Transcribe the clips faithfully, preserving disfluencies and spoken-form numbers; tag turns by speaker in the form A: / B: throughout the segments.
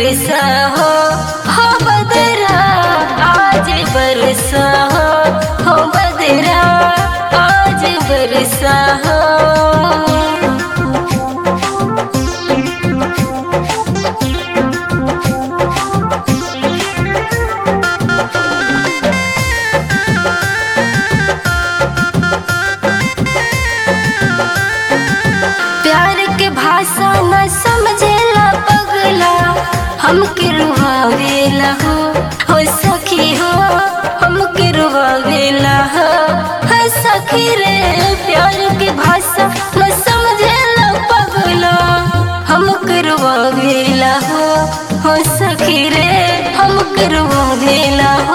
A: बरसा हो हो बदरा आज बरसा हो हो बदरा आज बरसा हो। प्यार के भाषा न समझेला पगला हमके रुवावेला हो हो सखी हो हमके रुवावेला हो हो सखी रे। प्यार के भाषा न समझेला पगला हमके रुवावेला हो हो सखी रे हमके रुवावेला हो।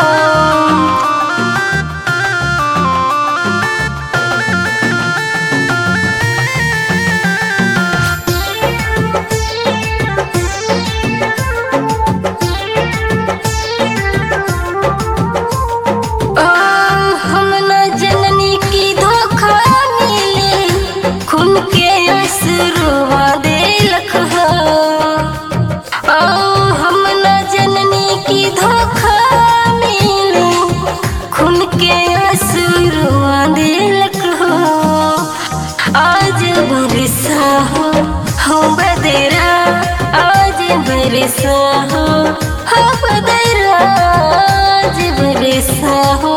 A: के असुरवा देलख हो हम न जननी की धोखा मिले खून के असुरवा देलख हो। आज बरसा हो हो बदरा आज बरसा हो हो बदरा आज बरसा हो।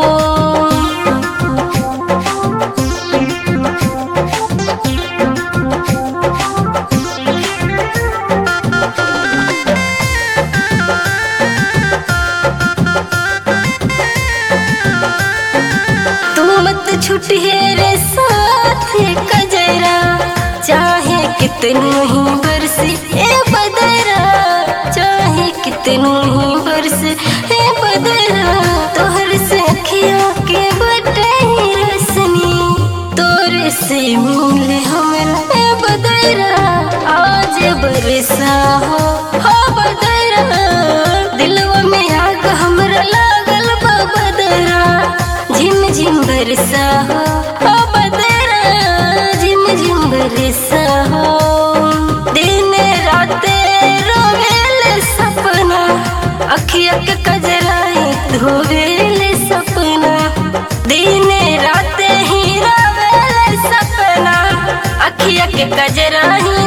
A: छुटे रे साथ कजरा चाहे कितनों ही बरस ए बदरा चाहे कितनों ही बरस ए बदरा। तोहर से अखियों के बटे रसनी तोरे से मिले हमरा ए बदरा आज बरसा हो हो बदरा। दिलवा में आग हमरा लागल बा बदरा झिम झिम बरसा हो हो बदरा झिम झिम बरसा हो। दिन राते रोवेले सपना अखिया के कजराई धोवेले सपना दिन राते ही रोवेले सपना अखिया के कजराई